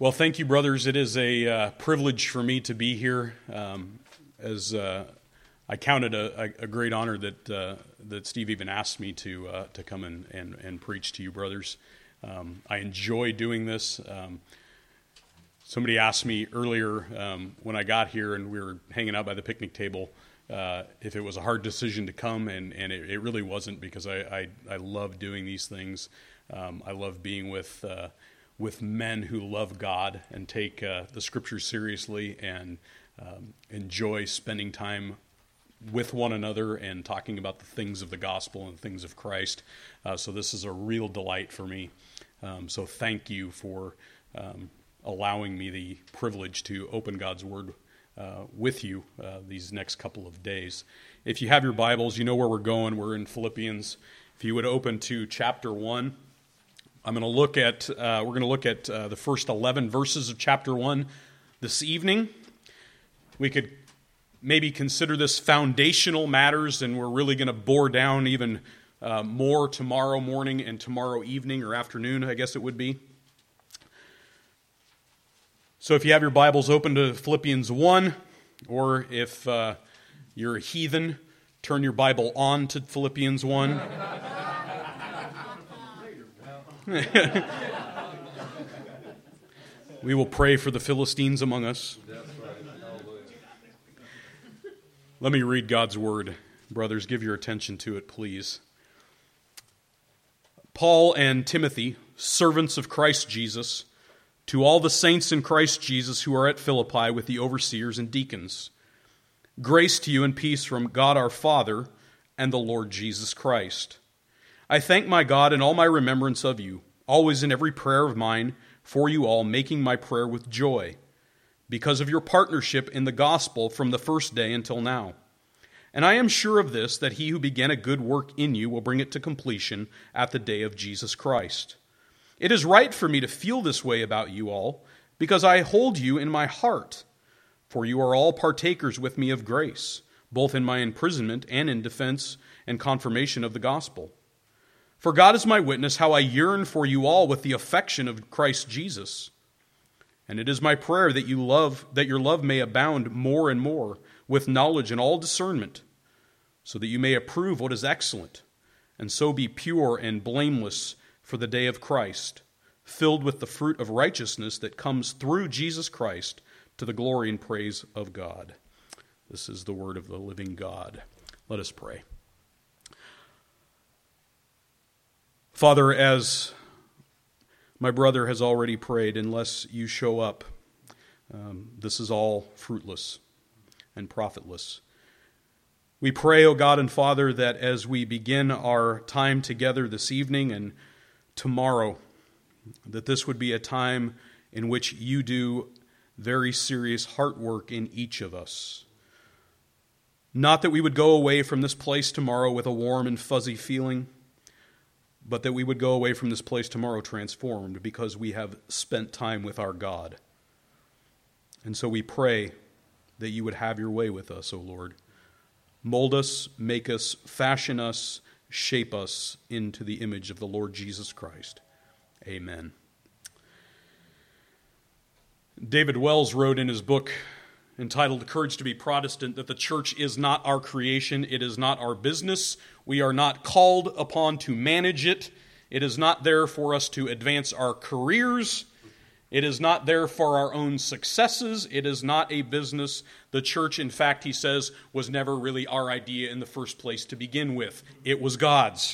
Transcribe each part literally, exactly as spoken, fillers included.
Well, thank you, brothers. It is a uh, privilege for me to be here. Um, as uh, I count it a, a, a great honor that uh, that Steve even asked me to uh, to come and, and, and preach to you, brothers. Um, I enjoy doing this. Um, somebody asked me earlier um, when I got here and we were hanging out by the picnic table uh, if it was a hard decision to come, and, and it, it really wasn't, because I, I, I love doing these things. Um, I love being with uh, with men who love God and take uh, the Scriptures seriously, and um, enjoy spending time with one another and talking about the things of the gospel and things of Christ. Uh, so this is a real delight for me. Um, so thank you for um, allowing me the privilege to open God's Word uh, with you uh, these next couple of days. If you have your Bibles, you know where we're going. We're in Philippians. If you would open to chapter one. I'm going to look at, uh, we're going to look at uh, the first eleven verses of chapter one this evening. We could maybe consider this foundational matters, and we're really going to bore down even uh, more tomorrow morning and tomorrow evening or afternoon, I guess it would be. So if you have your Bibles open to Philippians one, or if uh, you're a heathen, turn your Bible on to Philippians one. We will pray for the Philistines among us. Let me read God's word. Brothers, give your attention to it, please. Paul and Timothy, servants of Christ Jesus, to all the saints in Christ Jesus who are at Philippi with the overseers and deacons, grace to you and peace from God our Father and the Lord Jesus Christ. I thank my God in all my remembrance of you, always in every prayer of mine for you all, making my prayer with joy, because of your partnership in the gospel from the first day until now. And I am sure of this, that he who began a good work in you will bring it to completion at the day of Jesus Christ. It is right for me to feel this way about you all, because I hold you in my heart, for you are all partakers with me of grace, both in my imprisonment and in defense and confirmation of the gospel. For God is my witness how I yearn for you all with the affection of Christ Jesus. And it is my prayer that you love, that your love may abound more and more with knowledge and all discernment, so that you may approve what is excellent, and so be pure and blameless for the day of Christ, filled with the fruit of righteousness that comes through Jesus Christ to the glory and praise of God. This is the word of the living God. Let us pray. Father, as my brother has already prayed, unless you show up, um, this is all fruitless and profitless. We pray, O God and Father, that as we begin our time together this evening and tomorrow, that this would be a time in which you do very serious heart work in each of us. Not that we would go away from this place tomorrow with a warm and fuzzy feeling, but that we would go away from this place tomorrow transformed, because we have spent time with our God. And so we pray that you would have your way with us, O Lord. Mold us, make us, fashion us, shape us into the image of the Lord Jesus Christ. Amen. David Wells wrote in his book entitled Courage to be Protestant that the church is not our creation, it is not our business. We are not called upon to manage it. It is not there for us to advance our careers. It is not there for our own successes. It is not a business. The church, in fact, he says, was never really our idea in the first place to begin with. It was God's.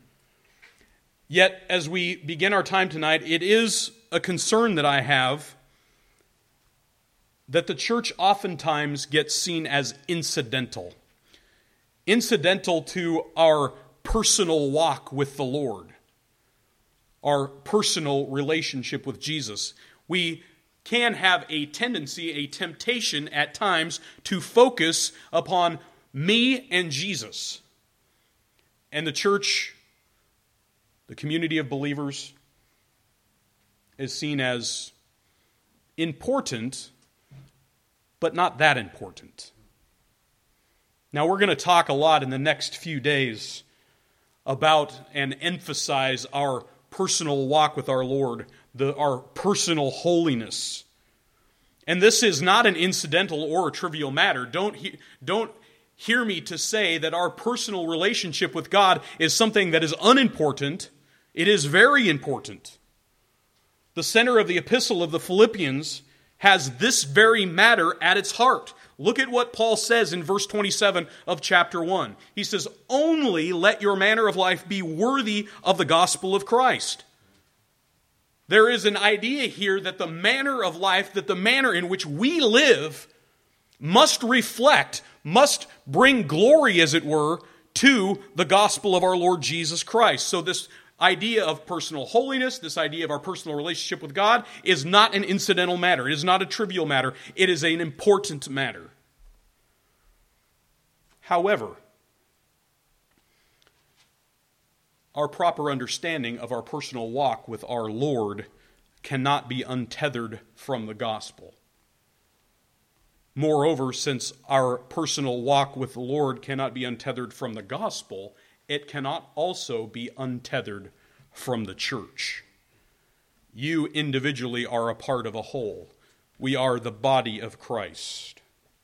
Yet, as we begin our time tonight, it is a concern that I have that the church oftentimes gets seen as incidental. Incidental to our personal walk with the Lord, our personal relationship with Jesus. We can have a tendency, a temptation at times to focus upon me and Jesus. And the church, the community of believers, is seen as important, but not that important. Now, we're going to talk a lot in the next few days about and emphasize our personal walk with our Lord, the, our personal holiness. And this is not an incidental or a trivial matter. Don't, he, don't hear me to say that our personal relationship with God is something that is unimportant. It is very important. The center of the epistle of the Philippians has this very matter at its heart. Look at what Paul says in verse twenty-seven of chapter one. He says, "Only let your manner of life be worthy of the gospel of Christ." There is an idea here that the manner of life, that the manner in which we live must reflect, must bring glory, as it were, to the gospel of our Lord Jesus Christ. So this idea of personal holiness, this idea of our personal relationship with God, is not an incidental matter. It is not a trivial matter. It is an important matter. However, our proper understanding of our personal walk with our Lord cannot be untethered from the gospel. Moreover, since our personal walk with the Lord cannot be untethered from the gospel, it cannot also be untethered from the church. You individually are a part of a whole. We are the body of Christ.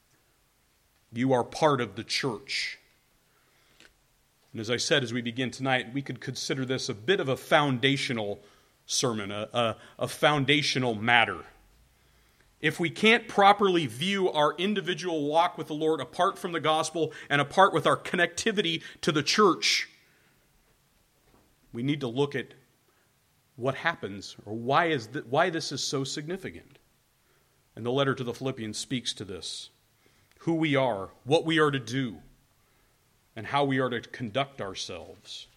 You are part of the church. And as I said, as we begin tonight, we could consider this a bit of a foundational sermon, a, a, a foundational matter. If we can't properly view our individual walk with the Lord apart from the gospel and apart with our connectivity to the church, we need to look at what happens, or why is th- why this is so significant. And the letter to the Philippians speaks to this. Who we are, what we are to do, and how we are to conduct ourselves.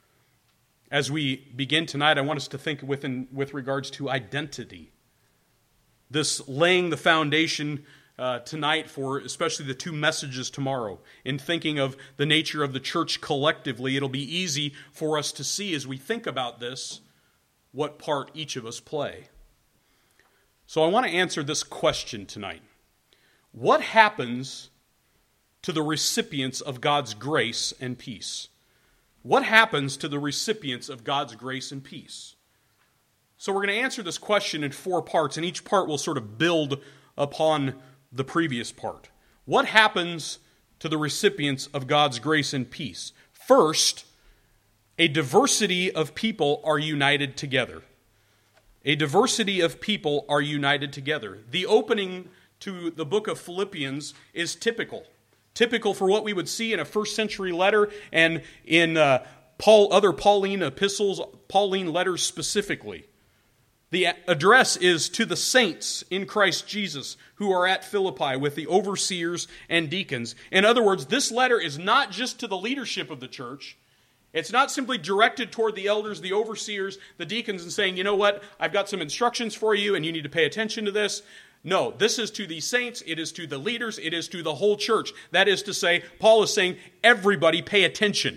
As we begin tonight, I want us to think within, with regards to identity. This laying the foundation uh, tonight for especially the two messages tomorrow. In thinking of the nature of the church collectively, it'll be easy for us to see as we think about this what part each of us play. So I want to answer this question tonight. What happens to the recipients of God's grace and peace? What happens to the recipients of God's grace and peace? So we're going to answer this question in four parts, and each part will sort of build upon the previous part. What happens to the recipients of God's grace and peace? First, a diversity of people are united together. A diversity of people are united together. The opening to the book of Philippians is typical. Typical for what we would see in a first century letter and in uh, Paul, other Pauline epistles, Pauline letters specifically. The address is to the saints in Christ Jesus who are at Philippi with the overseers and deacons. In other words, this letter is not just to the leadership of the church. It's not simply directed toward the elders, the overseers, the deacons, and saying, you know what, I've got some instructions for you and you need to pay attention to this. No, this is to the saints, it is to the leaders, it is to the whole church. That is to say, Paul is saying, everybody pay attention.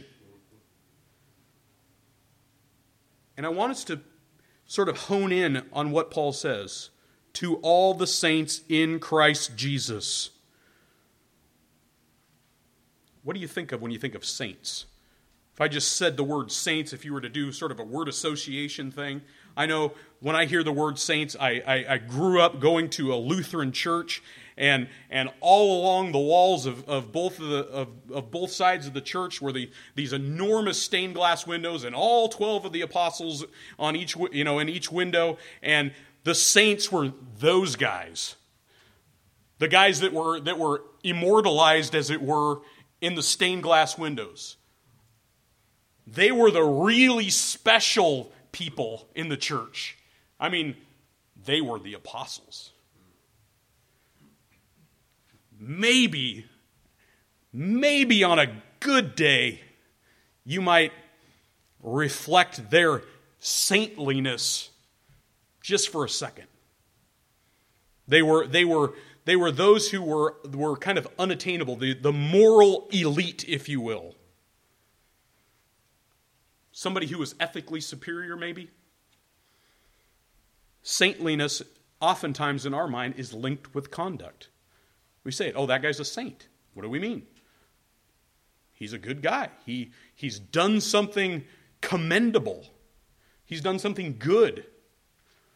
And I want us to sort of hone in on what Paul says. To all the saints in Christ Jesus. What do you think of when you think of saints? If I just said the word saints, if you were to do sort of a word association thing, I know when I hear the word saints, I, I, I grew up going to a Lutheran church, and and all along the walls of, of both of the of, of both sides of the church were the these enormous stained glass windows, and all twelve of the apostles on each you know in each window, and the saints were those guys, the guys that were that were immortalized, as it were, in the stained glass windows. They were the really special people in the church. I mean, they were the apostles. Maybe, maybe on a good day, you might reflect their saintliness just for a second. They were, they were, they were those who were, were kind of unattainable, the, the moral elite, if you will. Somebody who was ethically superior, maybe. Saintliness, oftentimes in our mind, is linked with conduct. We say, oh, that guy's a saint. What do we mean? He's a good guy. He, he's done something commendable. He's done something good.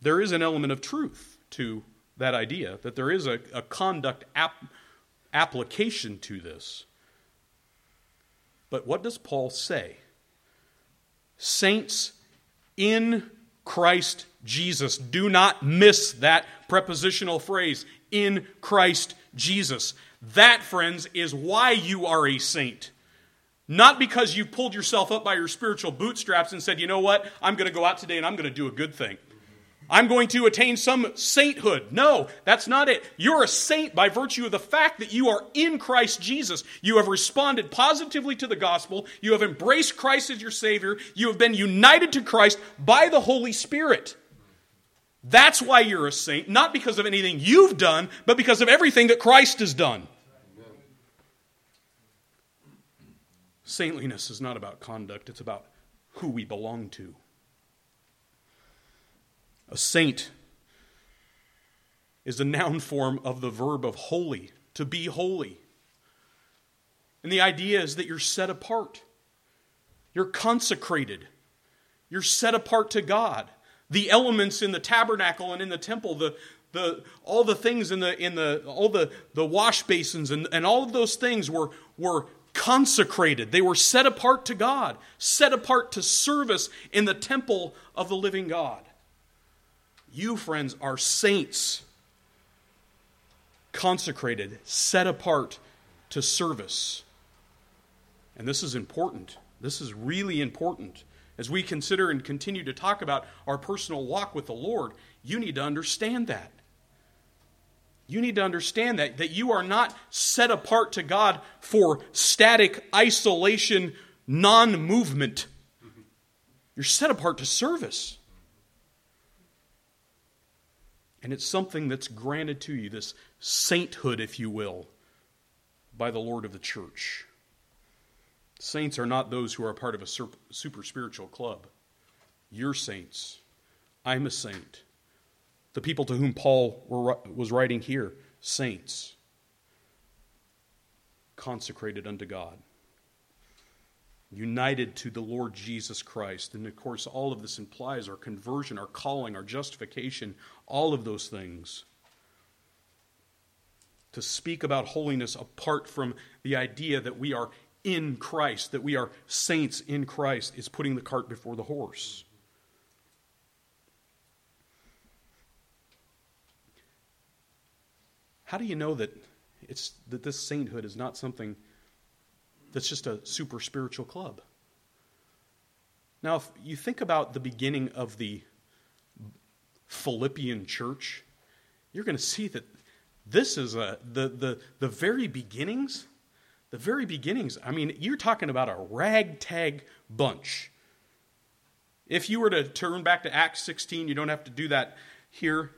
there is an element of truth to that idea, that there is a, a conduct ap- application to this. But what does Paul say? Saints in Christ Jesus. Do not miss that prepositional phrase, in Christ Jesus. That, friends, is why you are a saint. Not because you pulled yourself up by your spiritual bootstraps and said, you know what, I'm going to go out today and I'm going to do a good thing. I'm going to attain some sainthood. No, that's not it. You're a saint by virtue of the fact that you are in Christ Jesus. You have responded positively to the gospel. You have embraced Christ as your Savior. You have been united to Christ by the Holy Spirit. That's why you're a saint, not because of anything you've done, but because of everything that Christ has done. Saintliness is not about conduct, it's about who we belong to. A saint is a noun form of the verb of holy, to be holy. And the idea is that you're set apart. You're consecrated. You're set apart to God. The elements in the tabernacle and in the temple, the the all the things in the in the all the, the wash basins and, and all of those things were were consecrated. They were set apart to God, set apart to service in the temple of the living God. You, friends, are saints, consecrated, set apart to service. And this is important. This is really important. As we consider and continue to talk about our personal walk with the Lord, you need to understand that. You need to understand that, that you are not set apart to God for static isolation, non-movement. You're set apart to service. And it's something that's granted to you, this sainthood, if you will, by the Lord of the church. Saints are not those who are a part of a super spiritual club. You're saints. I'm a saint. The people to whom Paul were, was writing here, saints. Consecrated unto God. United to the Lord Jesus Christ. And of course, all of this implies our conversion, our calling, our justification, all of those things. To speak about holiness apart from the idea that we are in Christ, that we are saints in Christ, is putting the cart before the horse. How do you know that it's that this sainthood is not something that's just a super spiritual club? Now, if you think about the beginning of the Philippian church, you're going to see that this is a the the the very beginnings, the very beginnings. I mean, you're talking about a ragtag bunch. If you were to turn back to Acts sixteen, you don't have to do that here.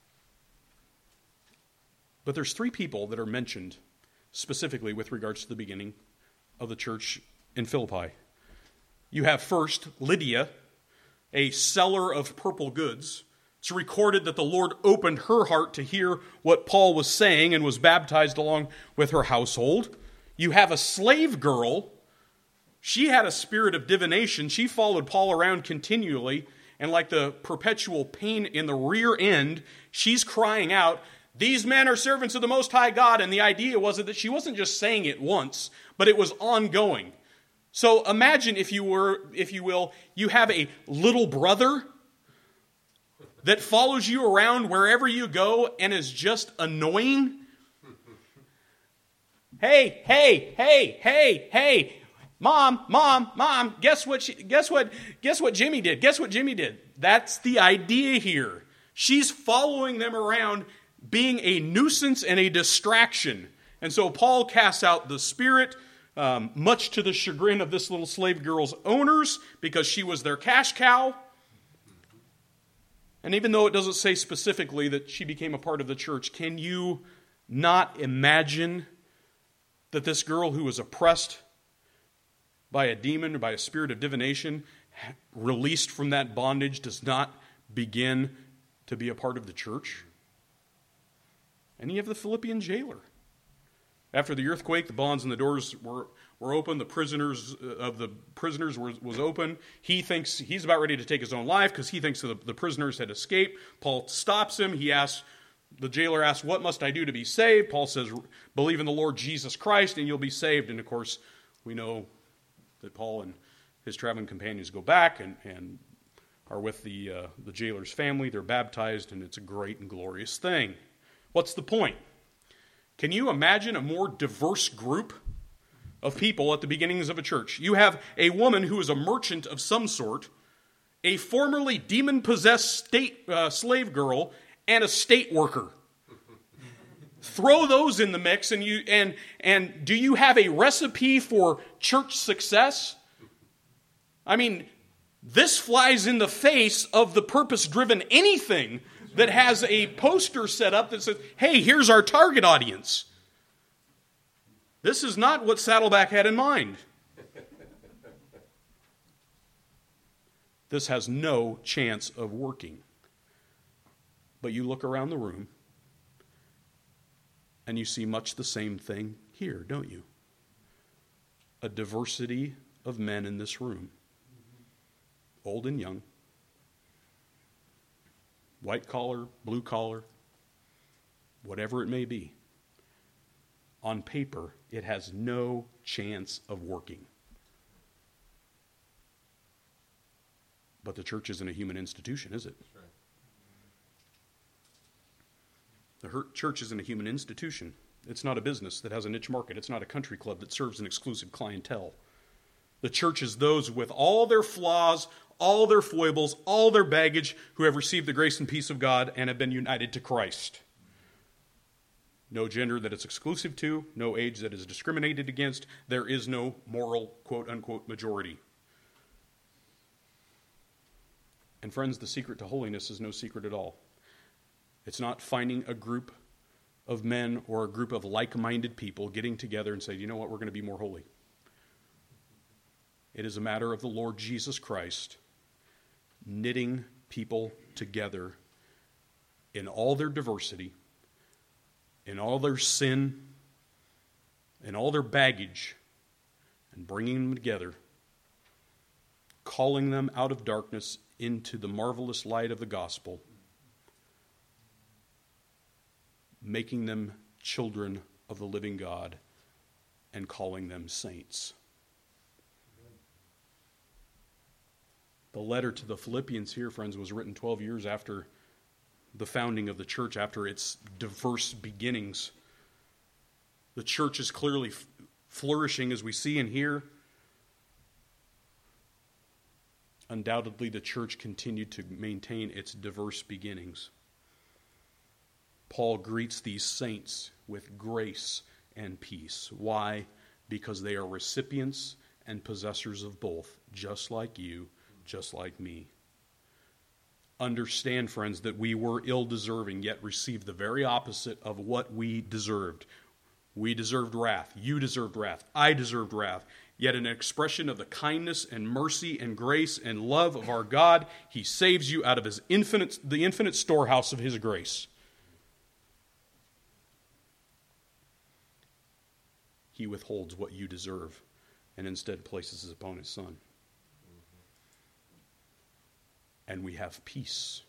But there's three people that are mentioned specifically with regards to the beginning of the church in Philippi. You have first Lydia, a seller of purple goods. It's recorded that the Lord opened her heart to hear what Paul was saying and was baptized along with her household. You have a slave girl. She had a spirit of divination. She followed Paul around continually, and like the perpetual pain in the rear end, she's crying out, "These men are servants of the Most High God." And the idea was that she wasn't just saying it once, but it was ongoing. So imagine, if you were, if you will, you have a little brother that follows you around wherever you go and is just annoying. Hey, hey, hey, hey, hey, mom, mom, mom, guess what, she, guess what, guess what Jimmy did? Guess what Jimmy did? That's the idea here. She's following them around, being a nuisance and a distraction. And so Paul casts out the spirit, um, much to the chagrin of this little slave girl's owners, because she was their cash cow. And even though it doesn't say specifically that she became a part of the church, can you not imagine that this girl who was oppressed by a demon or by a spirit of divination, released from that bondage, does not begin to be a part of the church? And you have the Philippian jailer. After the earthquake, the bonds and the doors were, were open. The prisoners of the prisoners was, was open. He thinks he's about ready to take his own life because he thinks the, the prisoners had escaped. Paul stops him. He asks, the jailer asks, "What must I do to be saved?" Paul says, "Believe in the Lord Jesus Christ and you'll be saved." And of course, we know that Paul and his traveling companions go back and, and are with the, uh, the jailer's family. They're baptized, and it's a great and glorious thing. What's the point? Can you imagine a more diverse group of people at the beginnings of a church? You have a woman who is a merchant of some sort, a formerly demon-possessed state uh, slave girl, and a state worker. Throw those in the mix, and you and and do you have a recipe for church success? I mean, this flies in the face of the purpose-driven anything that has a poster set up that says, "Hey, here's our target audience." This is not what Saddleback had in mind. This has no chance of working. But you look around the room, and you see much the same thing here, don't you? A diversity of men in this room. Old and young. White collar, blue collar, whatever it may be. On paper, it has no chance of working. But the church isn't a human institution, is it? The church isn't a human institution. It's not a business that has a niche market. It's not a country club that serves an exclusive clientele. The church is those with all their flaws, all their foibles, all their baggage, who have received the grace and peace of God and have been united to Christ. No gender that it's exclusive to, no age that is discriminated against. There is no moral, quote-unquote, majority. And friends, the secret to holiness is no secret at all. It's not finding a group of men or a group of like-minded people getting together and say, "You know what, we're going to be more holy." It is a matter of the Lord Jesus Christ knitting people together in all their diversity, in all their sin, in all their baggage, and bringing them together, calling them out of darkness into the marvelous light of the gospel, making them children of the living God, and calling them saints. The letter to the Philippians here, friends, was written twelve years after the founding of the church, after its diverse beginnings. The church is clearly f- flourishing as we see and hear. Undoubtedly, the church continued to maintain its diverse beginnings. Paul greets these saints with grace and peace. Why? Because they are recipients and possessors of both, just like you, just like me. Understand, friends, that we were ill-deserving, yet received the very opposite of what we deserved. We deserved wrath. You deserved wrath. I deserved wrath. Yet an expression of the kindness and mercy and grace and love of our God, He saves you out of His infinite, the infinite storehouse of His grace. He withholds what you deserve and instead places it upon His Son. And we have peace.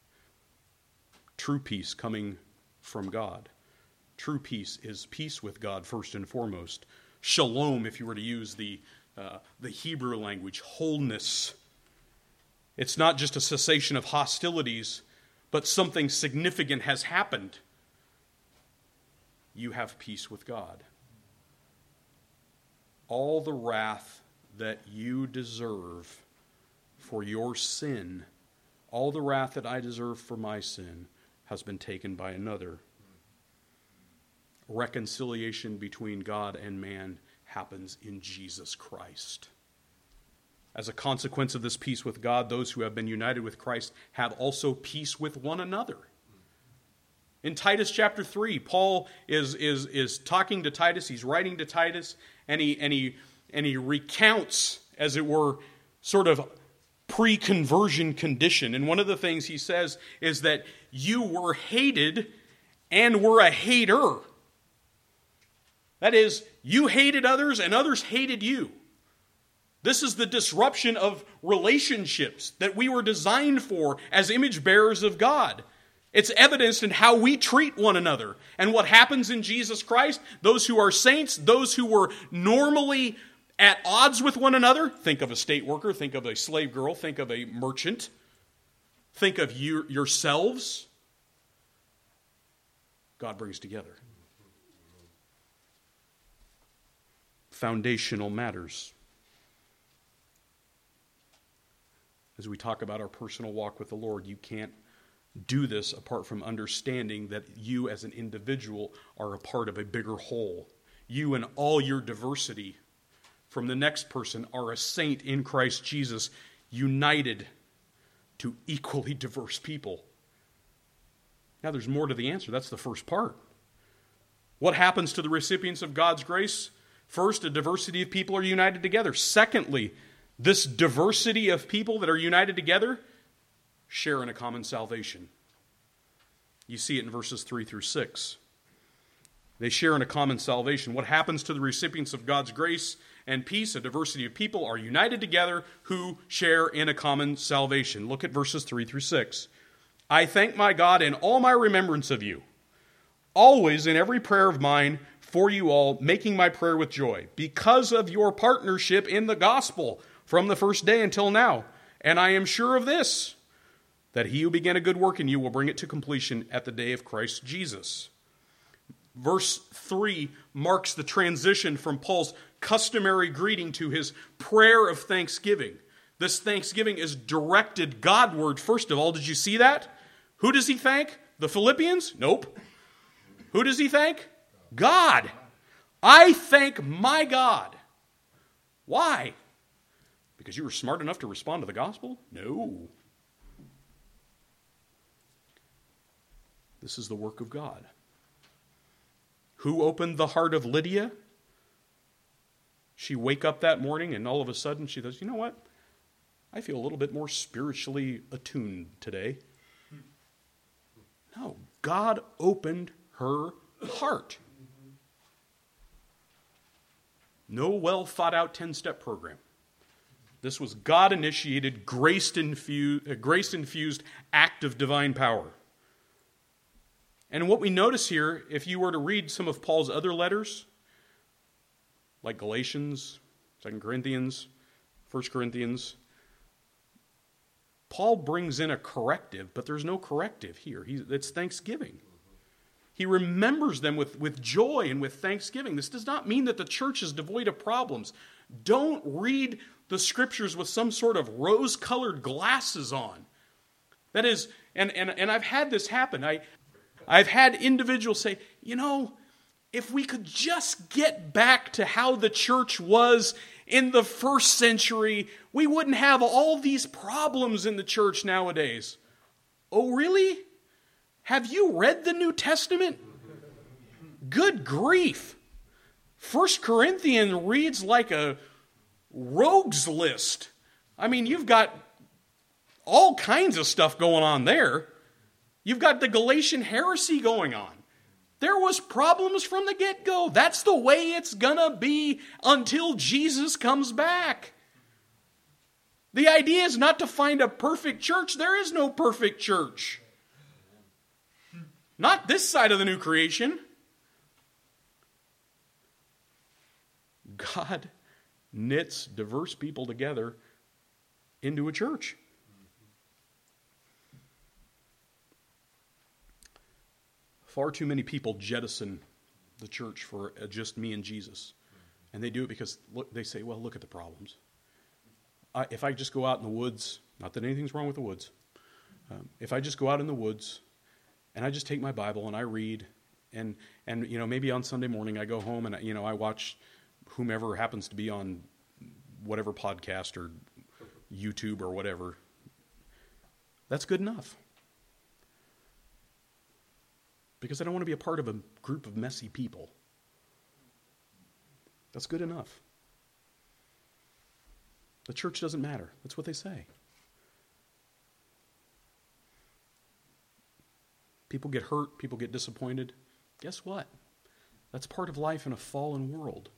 True peace coming from God. True peace is peace with God first and foremost. Shalom, if you were to use the, uh, the Hebrew language, wholeness. It's not just a cessation of hostilities, but something significant has happened. You have peace with God. All the wrath that you deserve for your sin, all the wrath that I deserve for my sin, has been taken by another. Reconciliation between God and man happens in Jesus Christ. As a consequence of this peace with God, those who have been united with Christ have also peace with one another. In Titus chapter three, Paul is, is, is talking to Titus, he's writing to Titus, and he, and he, and he recounts, as it were, sort of pre-conversion condition. And one of the things he says is that you were hated and were a hater. That is, you hated others and others hated you. This is the disruption of relationships that we were designed for as image bearers of God. It's evidenced in how we treat one another. And what happens in Jesus Christ, those who are saints, those who were normally at odds with one another, think of a state worker, think of a slave girl, think of a merchant, think of you yourselves, God brings together. Foundational matters. As we talk about our personal walk with the Lord, you can't do this apart from understanding that you as an individual are a part of a bigger whole. You and all your diversity from the next person are a saint in Christ Jesus, united to equally diverse people. Now there's more to the answer. That's the first part. What happens to the recipients of God's grace? First, a diversity of people are united together. Secondly, this diversity of people that are united together share in a common salvation. You see it in verses three through six. They share in a common salvation. What happens to the recipients of God's grace and peace? A diversity of people are united together who share in a common salvation. Look at verses three through six. I thank my God in all my remembrance of you, always in every prayer of mine for you all, making my prayer with joy, because of your partnership in the gospel from the first day until now. And I am sure of this, that he who began a good work in you will bring it to completion at the day of Christ Jesus. Verse three marks the transition from Paul's customary greeting to his prayer of thanksgiving. This thanksgiving is directed Godward, first of all. Did you see that? Who does he thank? The Philippians? Nope. Who does he thank? God. I thank my God. Why? Because you were smart enough to respond to the gospel? No. This is the work of God. Who opened the heart of Lydia? She wake up that morning and all of a sudden she says, you know what? I feel a little bit more spiritually attuned today. No, God opened her heart. No well thought out ten-step program. This was God-initiated, grace-infused, grace-infused act of divine power. And what we notice here, if you were to read some of Paul's other letters, like Galatians, Second Corinthians, First Corinthians, Paul brings in a corrective, but there's no corrective here. He, it's thanksgiving. He remembers them with, with joy and with thanksgiving. This does not mean that the church is devoid of problems. Don't read the scriptures with some sort of rose-colored glasses on. That is, and, and, and I've had this happen. I, I've had individuals say, you know, if we could just get back to how the church was in the first century, we wouldn't have all these problems in the church nowadays. Oh, really? Have you read the New Testament? Good grief. First Corinthians reads like a rogues list. I mean, you've got all kinds of stuff going on there. You've got the Galatian heresy going on. There was problems from the get-go. That's the way it's gonna be until Jesus comes back. The idea is not to find a perfect church. There is no perfect church. Not this side of the new creation. God knits diverse people together into a church. Far too many people jettison the church for just me and Jesus. And they do it because look, they say, well, look at the problems. I, if I just go out in the woods, not that anything's wrong with the woods. Um, if I just go out in the woods and I just take my Bible and I read and, and you know, maybe on Sunday morning I go home and, you know, I watch whomever happens to be on whatever podcast or YouTube or whatever. That's good enough. Because I don't want to be a part of a group of messy people. That's good enough. The church doesn't matter. That's what they say. People get hurt. People get disappointed. Guess what? That's part of life in a fallen world.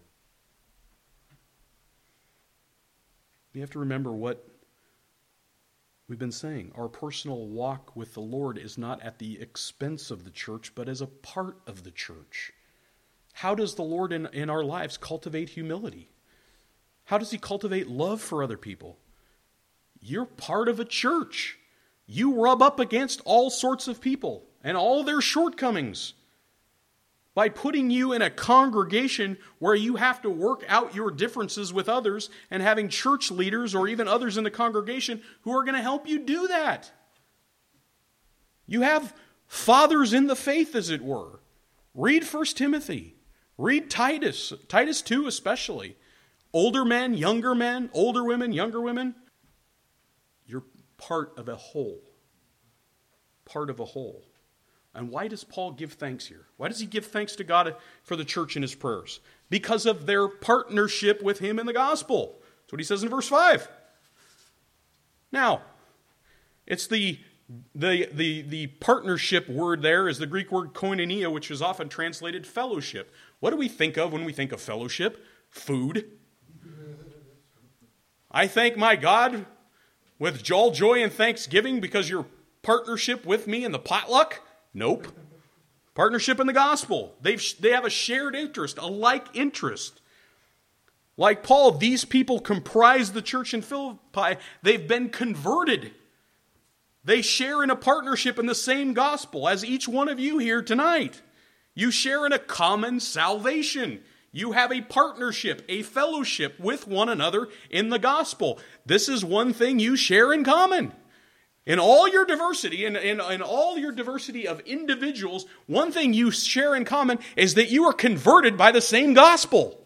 You have to remember what we've been saying. Our personal walk with the Lord is not at the expense of the church, but as a part of the church. How does the Lord in, in our lives cultivate humility? How does he cultivate love for other people? You're part of a church. You rub up against all sorts of people and all their shortcomings. By putting you in a congregation where you have to work out your differences with others and having church leaders or even others in the congregation who are going to help you do that. You have fathers in the faith, as it were. Read First Timothy. Read Titus. Titus two especially. Older men, younger men, older women, younger women. You're part of a whole. Part of a whole. And why does Paul give thanks here? Why does he give thanks to God for the church in his prayers? Because of their partnership with him in the gospel. That's what he says in verse five. Now, it's the, the, the, the partnership word there is the Greek word koinonia, which is often translated fellowship. What do we think of when we think of fellowship? Food. I thank my God with all joy and thanksgiving because your partnership with me in the potluck? Nope. Partnership in the gospel. They've, they have a shared interest, a like interest. Like Paul, these people comprise the church in Philippi. They've been converted. They share in a partnership in the same gospel as each one of you here tonight. You share in a common salvation. You have a partnership, a fellowship with one another in the gospel. This is one thing you share in common. In all your diversity, in, in, in all your diversity of individuals, one thing you share in common is that you are converted by the same gospel.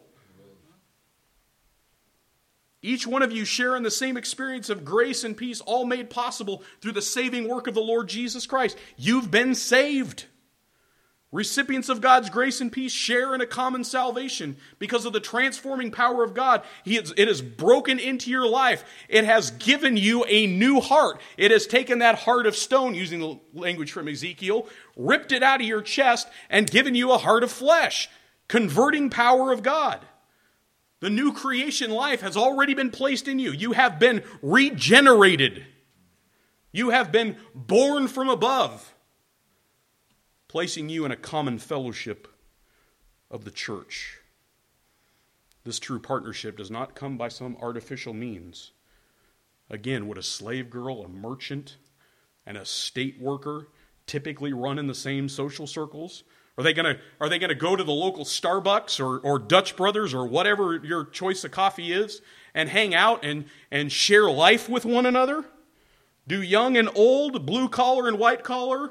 Each one of you share in the same experience of grace and peace, all made possible through the saving work of the Lord Jesus Christ. You've been saved. Recipients of God's grace and peace share in a common salvation because of the transforming power of God. He is, it has broken into your life. It has given you a new heart. It has taken that heart of stone, using the language from Ezekiel, ripped it out of your chest and given you a heart of flesh. Converting power of God. The new creation life has already been placed in you. You have been regenerated. You have been born from above, placing you in a common fellowship of the church. This true partnership does not come by some artificial means. Again, would a slave girl, a merchant, and a state worker typically run in the same social circles? Are they gonna are they gonna go to the local Starbucks or, or Dutch Brothers or whatever your choice of coffee is and hang out and, and share life with one another? Do young and old, blue collar and white collar,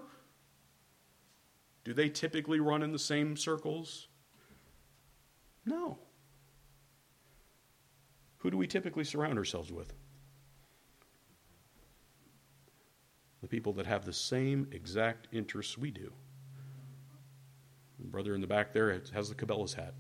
do they typically run in the same circles? No. Who do we typically surround ourselves with? The people that have the same exact interests we do. The brother in the back there has the Cabela's hat.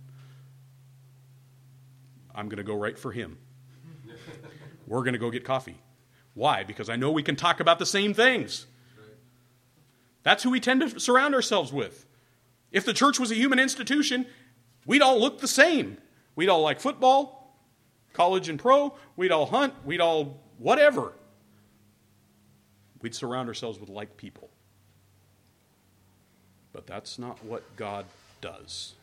I'm going to go right for him. We're going to go get coffee. Why? Because I know we can talk about the same things. That's who we tend to surround ourselves with. If the church was a human institution, we'd all look the same. We'd all like football, college and pro. We'd all hunt. We'd all whatever. We'd surround ourselves with like people. But that's not what God does.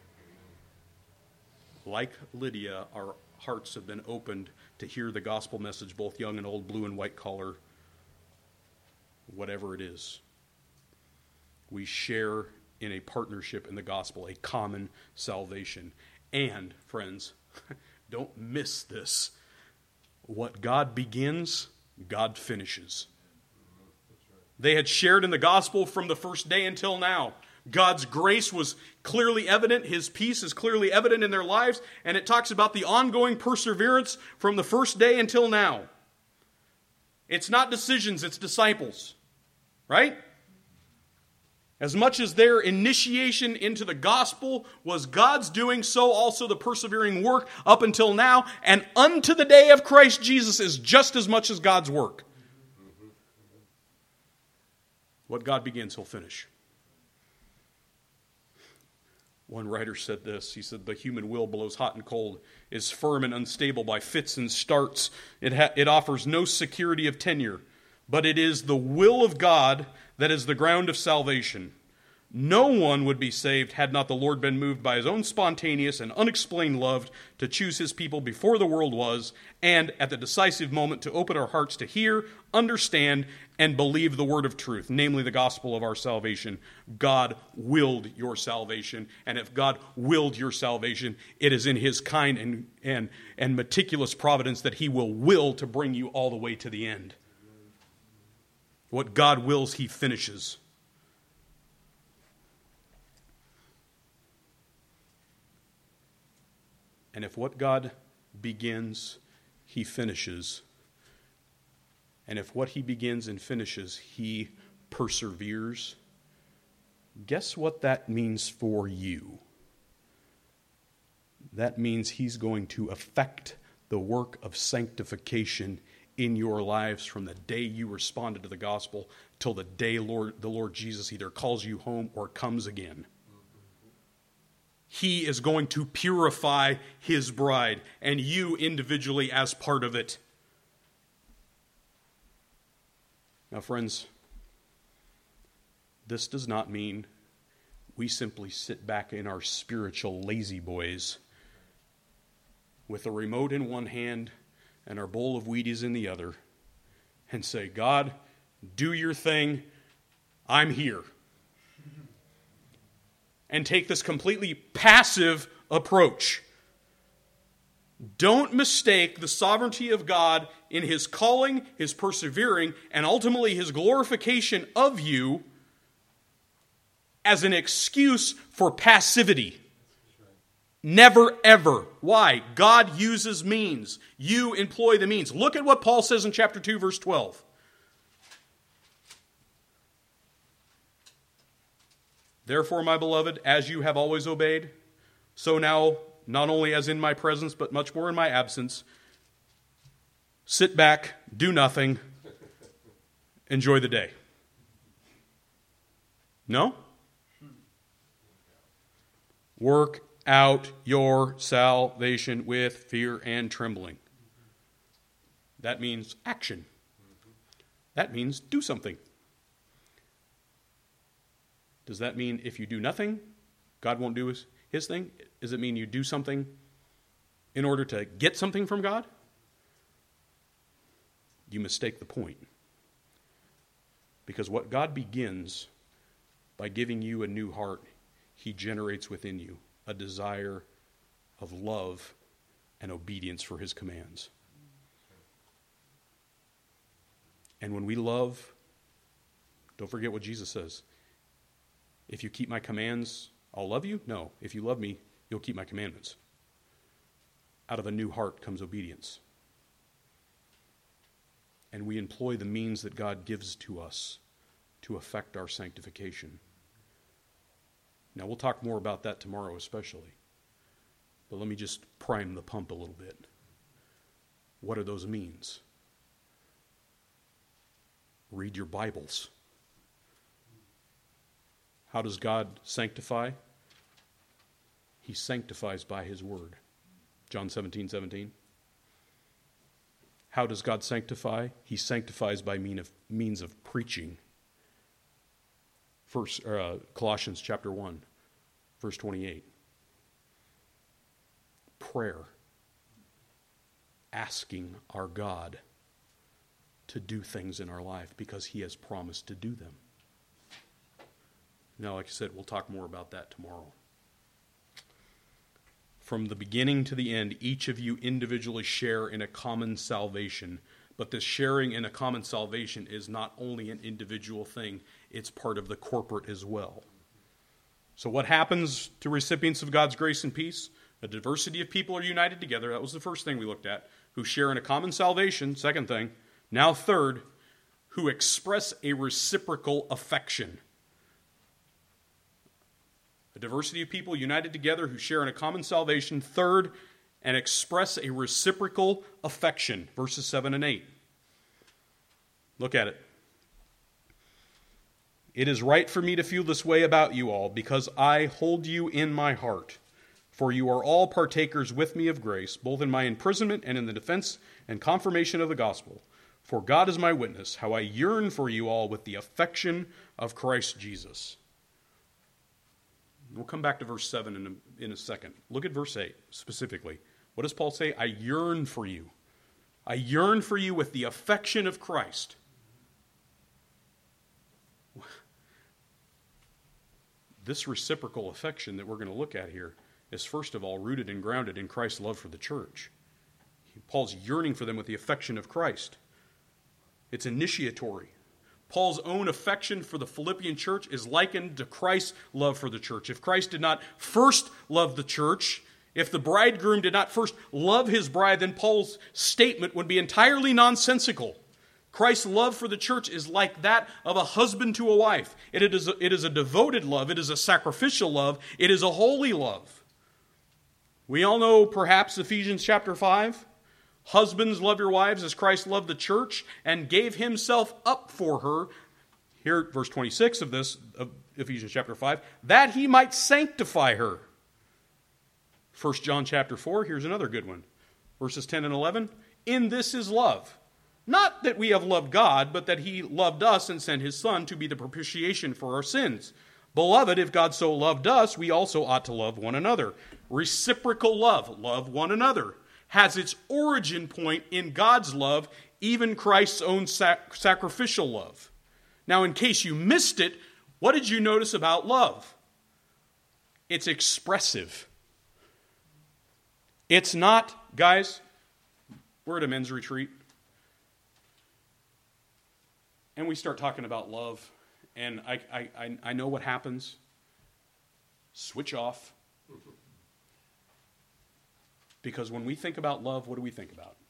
Like Lydia, our hearts have been opened to hear the gospel message, both young and old, blue and white collar, whatever it is. We share in a partnership in the gospel, a common salvation. And, friends, don't miss this. What God begins, God finishes. They had shared in the gospel from the first day until now. God's grace was clearly evident. His peace is clearly evident in their lives. And it talks about the ongoing perseverance from the first day until now. It's not decisions, it's disciples. Right? As much as their initiation into the gospel was God's doing, so also the persevering work up until now and unto the day of Christ Jesus is just as much as God's work. What God begins, He'll finish. One writer said this. He said, the human will blows hot and cold, is firm and unstable by fits and starts. It, ha- it offers no security of tenure, but it is the will of God that is the ground of salvation. No one would be saved had not the Lord been moved by his own spontaneous and unexplained love to choose his people before the world was, and at the decisive moment to open our hearts to hear, understand, and believe the word of truth, namely the gospel of our salvation. God willed your salvation, and if God willed your salvation, it is in his kind and, and, and meticulous providence that he will will to bring you all the way to the end. What God wills, he finishes. And if what God begins, he finishes. And if what he begins and finishes, he perseveres, guess what that means for you? That means he's going to effect the work of sanctification in your lives from the day you responded to the gospel till the day Lord, the Lord Jesus either calls you home or comes again. He is going to purify his bride, and you individually as part of it. Now, friends, this does not mean we simply sit back in our spiritual lazy boys with a remote in one hand and our bowl of Wheaties in the other and say, God, do your thing, I'm here. And take this completely passive approach. Don't mistake the sovereignty of God in his calling, his persevering, and ultimately his glorification of you as an excuse for passivity. Never, ever. Why? God uses means. You employ the means. Look at what Paul says in chapter two, verse twelve. Therefore, my beloved, as you have always obeyed, so now, not only as in my presence, but much more in my absence, sit back, do nothing, enjoy the day. No? Work out your salvation with fear and trembling. That means action. That means do something. Does that mean if you do nothing, God won't do his, his thing? Does it mean you do something in order to get something from God? You mistake the point. Because what God begins by giving you a new heart, he generates within you a desire of love and obedience for his commands. And when we love, don't forget what Jesus says. If you keep my commands, I'll love you? No. If you love me, you'll keep my commandments. Out of a new heart comes obedience. And we employ the means that God gives to us to effect our sanctification. Now, we'll talk more about that tomorrow especially. But let me just prime the pump a little bit. What are those means? Read your Bibles. How does God sanctify? He sanctifies by his word. John seventeen seventeen. How does God sanctify? He sanctifies by mean of, means of preaching. First, uh, Colossians chapter one, verse twenty-eight. Prayer. Asking our God to do things in our life because he has promised to do them. Now, like I said, we'll talk more about that tomorrow. From the beginning to the end, each of you individually share in a common salvation. But this sharing in a common salvation is not only an individual thing, it's part of the corporate as well. So what happens to recipients of God's grace and peace? A diversity of people are united together. That was the first thing we looked at. Who share in a common salvation. Second thing. Now third, who express a reciprocal affection. A diversity of people united together who share in a common salvation. Third, and express a reciprocal affection. Verses seven and eight. Look at it. It is right for me to feel this way about you all, because I hold you in my heart. For you are all partakers with me of grace, both in my imprisonment and in the defense and confirmation of the gospel. For God is my witness, how I yearn for you all with the affection of Christ Jesus. We'll come back to verse seven in a, in a second. Look at verse eight specifically. What does Paul say? I yearn for you. I yearn for you with the affection of Christ. This reciprocal affection that we're going to look at here is first of all rooted and grounded in Christ's love for the church. Paul's yearning for them with the affection of Christ. It's initiatory. Paul's own affection for the Philippian church is likened to Christ's love for the church. If Christ did not first love the church, if the bridegroom did not first love his bride, then Paul's statement would be entirely nonsensical. Christ's love for the church is like that of a husband to a wife. It is a, it is a devoted love. It is a sacrificial love. It is a holy love. We all know perhaps Ephesians chapter five. Husbands, love your wives as Christ loved the church and gave himself up for her. Here, verse twenty-six of this, of Ephesians chapter five, that he might sanctify her. First John chapter four, here's another good one. Verses ten and eleven, in this is love. Not that we have loved God, but that he loved us and sent his Son to be the propitiation for our sins. Beloved, if God so loved us, we also ought to love one another. Reciprocal love, love one another, has its origin point in God's love, even Christ's own sac- sacrificial love. Now, in case you missed it, what did you notice about love? It's expressive. It's not, guys, we're at a men's retreat, and we start talking about love, and I, I, I know what happens. Switch off. Because when we think about love, what do we think about?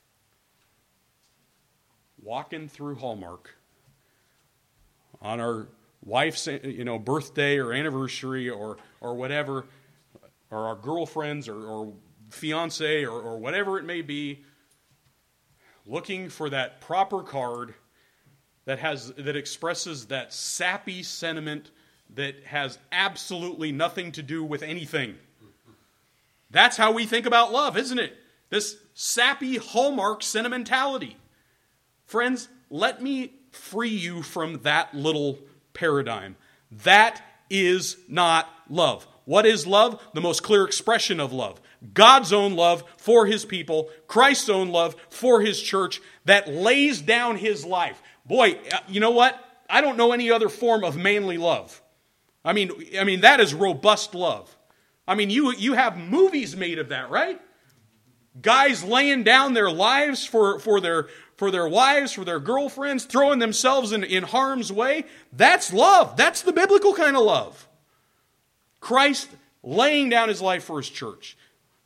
Walking through Hallmark on our wife's, you know, birthday or anniversary or or whatever, or our girlfriends or, or fiance or, or whatever it may be, looking for that proper card that has that expresses that sappy sentiment that has absolutely nothing to do with anything. That's how we think about love, isn't it? This sappy Hallmark sentimentality. Friends, let me free you from that little paradigm. That is not love. What is love? The most clear expression of love. God's own love for his people, Christ's own love for his church that lays down his life. Boy, you know what? I don't know any other form of manly love. I mean, I mean that is robust love. I mean, you you have movies made of that, right? Guys laying down their lives for, for their for their wives, for their girlfriends, throwing themselves in, in harm's way. That's love. That's the biblical kind of love. Christ laying down his life for his church.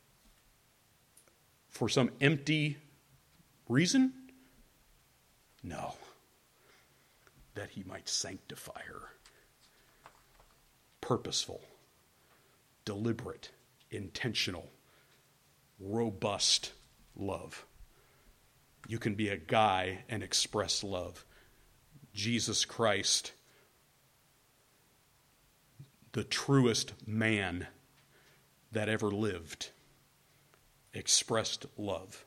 For some empty reason? No. That he might sanctify her. Purposeful. Deliberate, intentional, robust love. You can be a guy and express love. Jesus Christ, the truest man that ever lived, expressed love.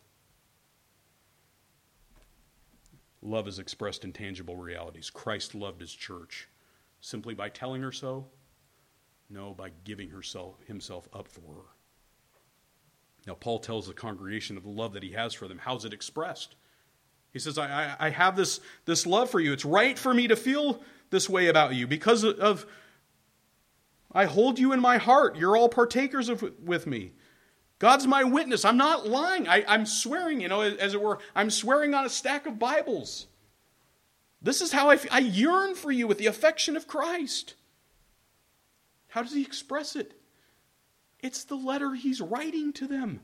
Love is expressed in tangible realities. Christ loved his church simply by telling her so. No, by giving herself, himself up for her. Now, Paul tells the congregation of the love that he has for them. How's it expressed? He says, I, I, I have this, this love for you. It's right for me to feel this way about you because of, I hold you in my heart. You're all partakers of with me. God's my witness. I'm not lying. I, I'm swearing, you know, as it were, I'm swearing on a stack of Bibles. This is how I feel. I yearn for you with the affection of Christ. How does he express it? It's the letter he's writing to them.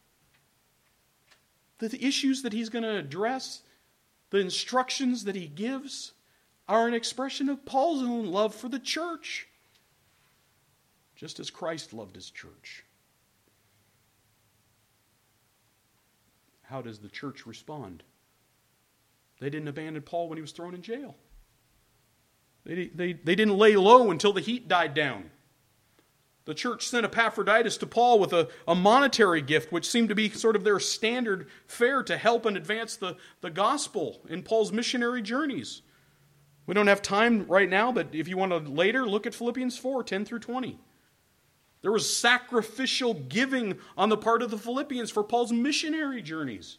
The issues that he's going to address, the instructions that he gives, are an expression of Paul's own love for the church. Just as Christ loved his church. How does the church respond? They didn't abandon Paul when he was thrown in jail. They, they, they didn't lay low until the heat died down. The church sent Epaphroditus to Paul with a, a monetary gift, which seemed to be sort of their standard fare to help and advance the, the gospel in Paul's missionary journeys. We don't have time right now, but if you want to later, look at Philippians four, ten through twenty. There was sacrificial giving on the part of the Philippians for Paul's missionary journeys.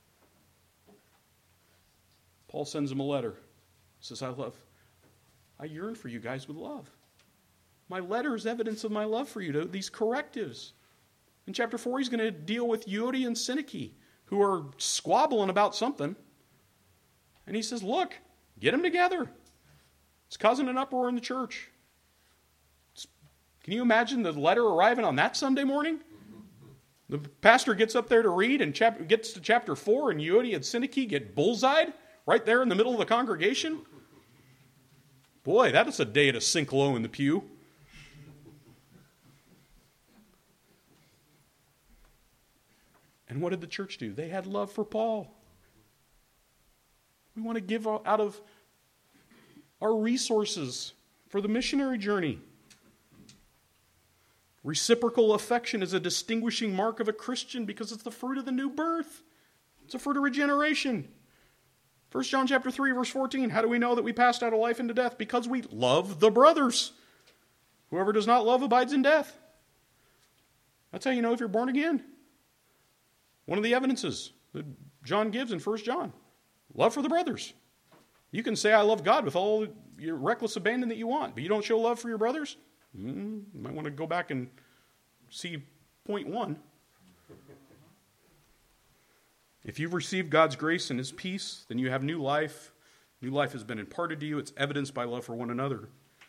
Paul sends them a letter. He says, I love, I yearn for you guys with love. My letter is evidence of my love for you, these correctives. In chapter four, he's going to deal with Euodia and Syntyche, who are squabbling about something. And he says, look, get them together. It's causing an uproar in the church. It's, can you imagine the letter arriving on that Sunday morning? The pastor gets up there to read and chap- gets to chapter four, and Euodia and Syntyche get bullseyed right there in the middle of the congregation. Boy, that is a day to sink low in the pew. And what did the church do? They had love for Paul. We want to give out of our resources for the missionary journey. Reciprocal affection is a distinguishing mark of a Christian because it's the fruit of the new birth. It's a fruit of regeneration. First John chapter three, verse fourteen. How do we know that we passed out of life into death? Because we love the brothers. Whoever does not love abides in death. That's how you know if you're born again. One of the evidences that John gives in First John. Love for the brothers. You can say, I love God with all your reckless abandon that you want, but you don't show love for your brothers? Mm, you might want to go back and see point one. If you've received God's grace and His peace, then you have new life. New life has been imparted to you. It's evidenced by love for one another.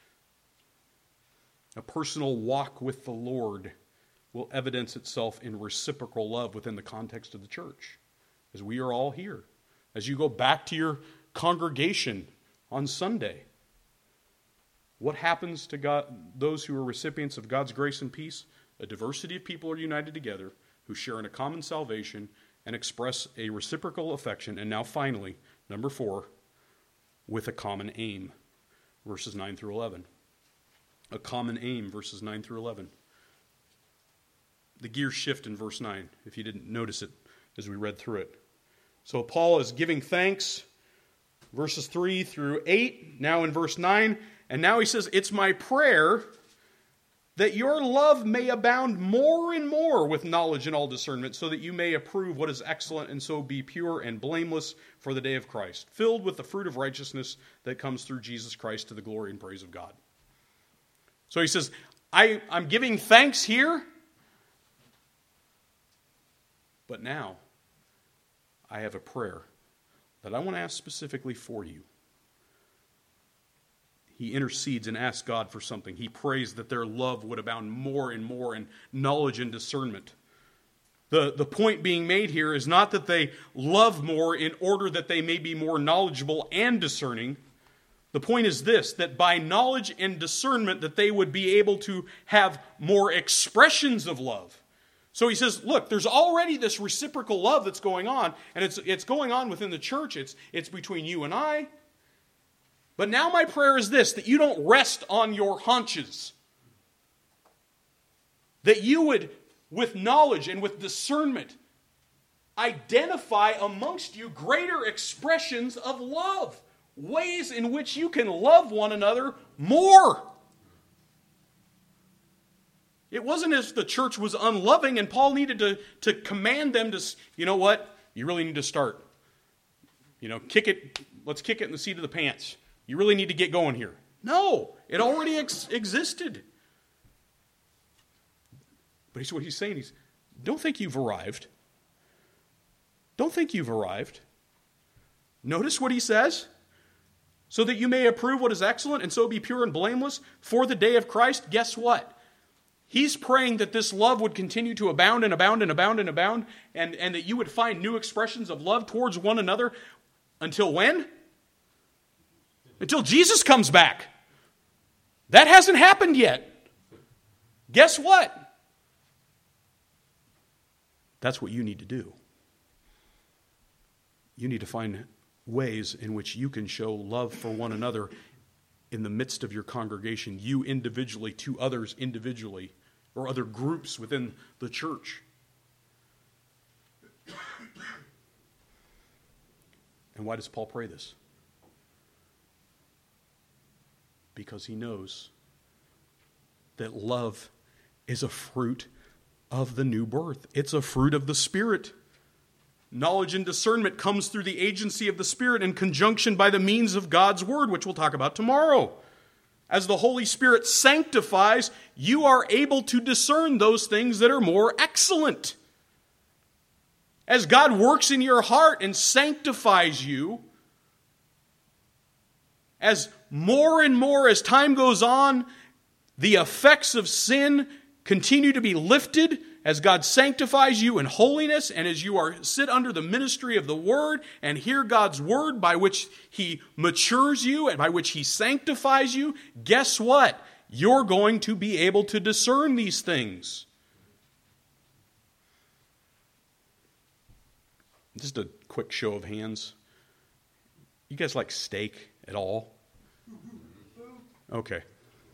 A personal walk with the Lord will evidence itself in reciprocal love within the context of the church. As we are all here. As you go back to your congregation on Sunday, what happens to God, those who are recipients of God's grace and peace? A diversity of people are united together who share in a common salvation and express a reciprocal affection. And now finally, number four, with a common aim. Verses nine through eleven. A common aim, verses nine through eleven. The gears shift in verse nine, if you didn't notice it as we read through it. So Paul is giving thanks, verses three through eight, now in verse nine, and now he says, it's my prayer that your love may abound more and more with knowledge and all discernment, so that you may approve what is excellent and so be pure and blameless for the day of Christ, filled with the fruit of righteousness that comes through Jesus Christ to the glory and praise of God. So he says, I, I'm giving thanks here, but now I have a prayer that I want to ask specifically for you. He intercedes and asks God for something. He prays that their love would abound more and more in knowledge and discernment. The, the point being made here is not that they love more in order that they may be more knowledgeable and discerning. The point is this, that by knowledge and discernment that they would be able to have more expressions of love. So he says, look, there's already this reciprocal love that's going on, and it's it's going on within the church. It's, it's between you and I. But now my prayer is this, that you don't rest on your haunches. That you would, with knowledge and with discernment, identify amongst you greater expressions of love. Ways in which you can love one another more. It wasn't as if the church was unloving and Paul needed to, to command them to, you know what, you really need to start. You know, kick it, let's kick it in the seat of the pants. You really need to get going here. No, it already ex- existed. But he's what he's saying is, don't think you've arrived. Don't think you've arrived. Notice what he says. So that you may approve what is excellent and so be pure and blameless for the day of Christ. Guess what? He's praying that this love would continue to abound and abound and abound and abound, and, and that you would find new expressions of love towards one another. Until when? Until Jesus comes back. That hasn't happened yet. Guess what? That's what you need to do. You need to find ways in which you can show love for one another in the midst of your congregation, you individually to others individually, or other groups within the church. And why does Paul pray this? Because he knows that love is a fruit of the new birth. It's a fruit of the Spirit. Knowledge and discernment comes through the agency of the Spirit in conjunction by the means of God's Word, which we'll talk about tomorrow. As the Holy Spirit sanctifies, you are able to discern those things that are more excellent. As God works in your heart and sanctifies you, as more and more as time goes on, the effects of sin continue to be lifted as God sanctifies you in holiness, and as you are sit under the ministry of the Word and hear God's Word by which He matures you and by which He sanctifies you, guess what? You're going to be able to discern these things. Just a quick show of hands. You guys like steak at all? Okay.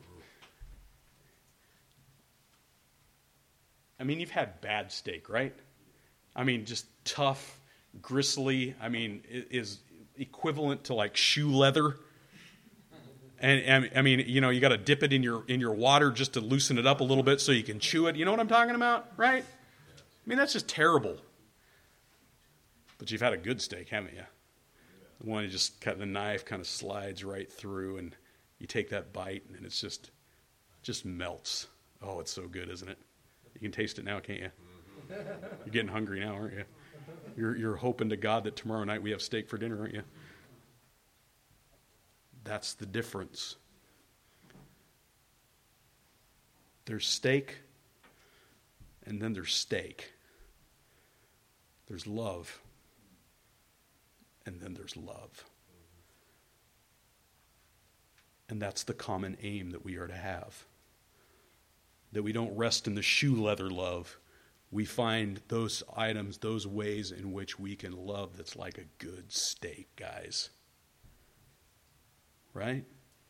I mean, you've had bad steak, right? I mean, just tough, gristly. I mean, it is equivalent to like shoe leather. And, and I mean, you know, you got to dip it in your in your water just to loosen it up a little bit so you can chew it. You know what I'm talking about, right? I mean, that's just terrible. But you've had a good steak, haven't you? The one you just cut, the knife kind of slides right through, and you take that bite, and it's just just melts. Oh, it's so good, isn't it? You can taste it now, can't you? You're getting hungry now, aren't you? You're you're hoping to God that tomorrow night we have steak for dinner, aren't you? That's the difference. There's steak, and then there's steak. There's love, and then there's love. And that's the common aim that we are to have. That we don't rest in the shoe leather love. We find those items, those ways in which we can love that's like a good steak, guys. Right?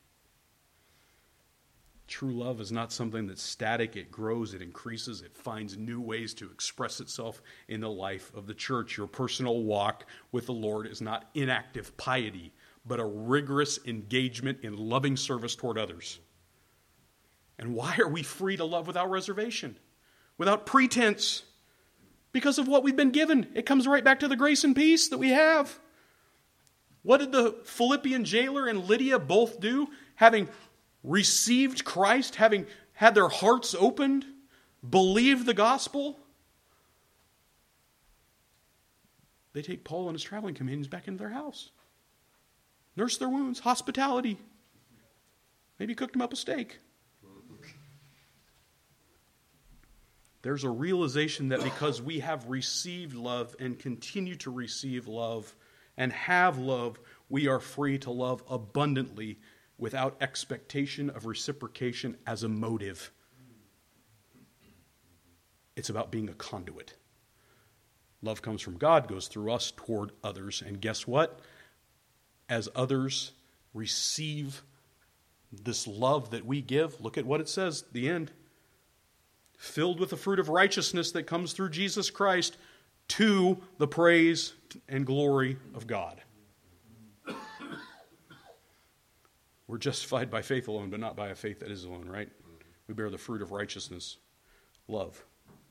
True love is not something that's static. It grows, it increases, it finds new ways to express itself in the life of the church. Your personal walk with the Lord is not inactive piety, but a rigorous engagement in loving service toward others. And why are we free to love without reservation, without pretense? Because of what we've been given. It comes right back to the grace and peace that we have. What did the Philippian jailer and Lydia both do? Having received Christ, having had their hearts opened, believed the gospel, they take Paul and his traveling companions back into their house. Nurse their wounds, hospitality. Maybe cooked them up a steak. There's a realization that because we have received love and continue to receive love and have love, we are free to love abundantly without expectation of reciprocation as a motive. It's about being a conduit. Love comes from God, goes through us toward others. And guess what? As others receive this love that we give, look at what it says at the end. Filled with the fruit of righteousness that comes through Jesus Christ to the praise and glory of God. We're justified by faith alone, but not by a faith that is alone, right? We bear the fruit of righteousness, love.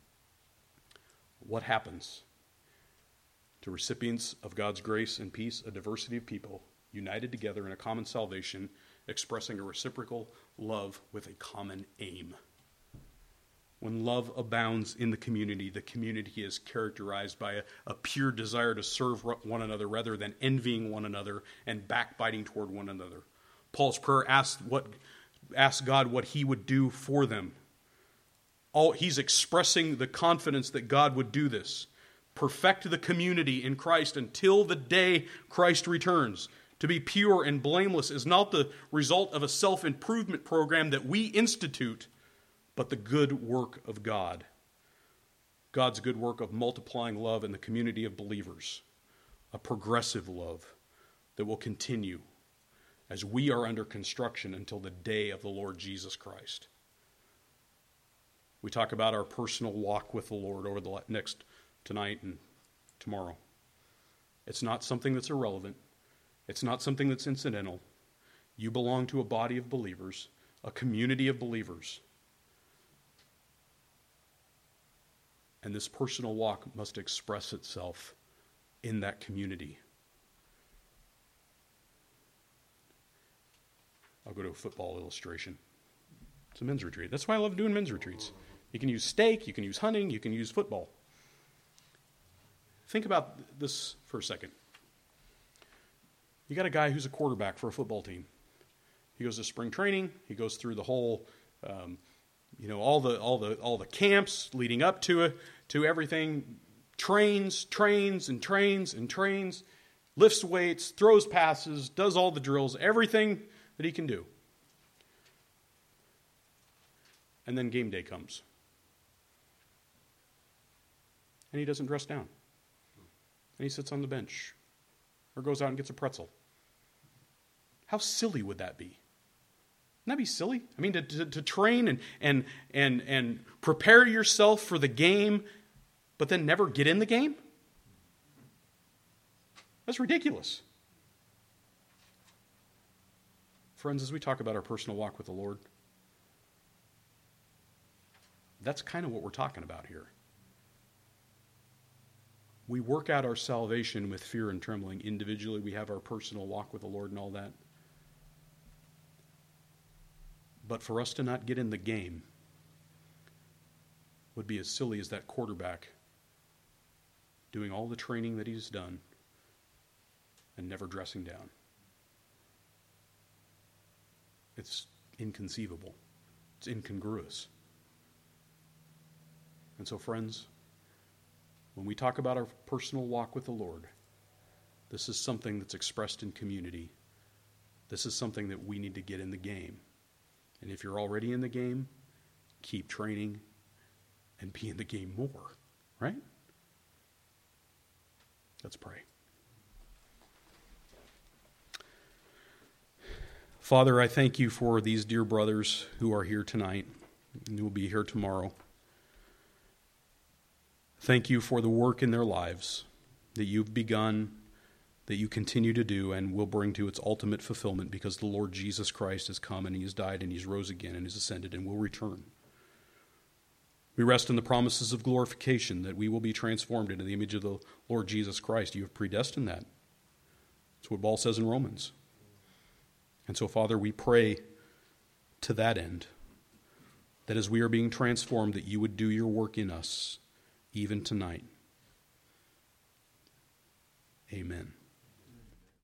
What happens to recipients of God's grace and peace? A diversity of people united together in a common salvation, expressing a reciprocal love with a common aim. When love abounds in the community, the community is characterized by a, a pure desire to serve one another rather than envying one another and backbiting toward one another. Paul's prayer asked what asked God what he would do for them. All, he's expressing the confidence that God would do this. Perfect the community in Christ until the day Christ returns. To be pure and blameless is not the result of a self-improvement program that we institute, but the good work of God. God's good work of multiplying love in the community of believers. A progressive love that will continue as we are under construction until the day of the Lord Jesus Christ. We talk about our personal walk with the Lord over the next tonight and tomorrow. It's not something that's irrelevant. It's not something that's incidental. You belong to a body of believers, a community of believers. And this personal walk must express itself in that community. I'll go to a football illustration. It's a men's retreat. That's why I love doing men's retreats. You can use steak, you can use hunting, you can use football. Think about this for a second. You got a guy who's a quarterback for a football team. He goes to spring training. He goes through the whole, um, you know, all the all the all the camps leading up to it, to everything. Trains, trains, and trains and trains. Lifts weights, throws passes, does all the drills, everything that he can do. And then game day comes. And he doesn't dress down. And he sits on the bench or goes out and gets a pretzel. How silly would that be? Wouldn't that be silly? I mean, to, to, to train and, and, and, and prepare yourself for the game, but then never get in the game? That's ridiculous. Friends, as we talk about our personal walk with the Lord, that's kind of what we're talking about here. We work out our salvation with fear and trembling. Individually, we have our personal walk with the Lord and all that. But for us to not get in the game would be as silly as that quarterback doing all the training that he's done and never dressing down. It's inconceivable. It's incongruous. And so, friends, when we talk about our personal walk with the Lord, this is something that's expressed in community. This is something that we need to get in the game. And if you're already in the game, keep training and be in the game more, right? Let's pray. Father, I thank you for these dear brothers who are here tonight and who will be here tomorrow. Thank you for the work in their lives that you've begun, that you continue to do, and will bring to its ultimate fulfillment because the Lord Jesus Christ has come and he has died and he's rose again and has ascended and will return. We rest in the promises of glorification that we will be transformed into the image of the Lord Jesus Christ. You have predestined that. That's what Paul says in Romans. And so, Father, we pray to that end, that as we are being transformed, that you would do your work in us, even tonight. Amen.